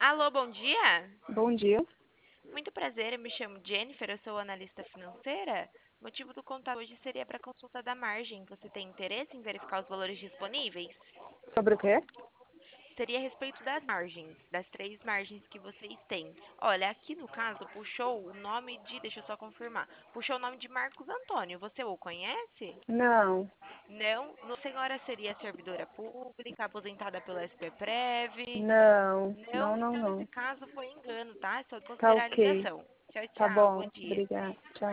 Alô, bom dia. Bom dia. Muito prazer, eu me chamo Jennifer, eu sou analista financeira. O motivo do contato hoje seria para consulta da margem. Você tem interesse em verificar os valores disponíveis? Sobre o quê? Seria a respeito das margens, das três margens que vocês têm. Olha, aqui no caso puxou o nome de, deixa eu só confirmar, puxou o nome de Marcos Antônio. Você o conhece? Não, Não? A senhora seria servidora pública, aposentada pelo SPPrev? não, não, Não, não, então nesse não. caso foi engano, tá? É só Tá considerar a ok. ligação. Tchau, Tá tchau. Bom bom. dia. Obrigada. Tchau.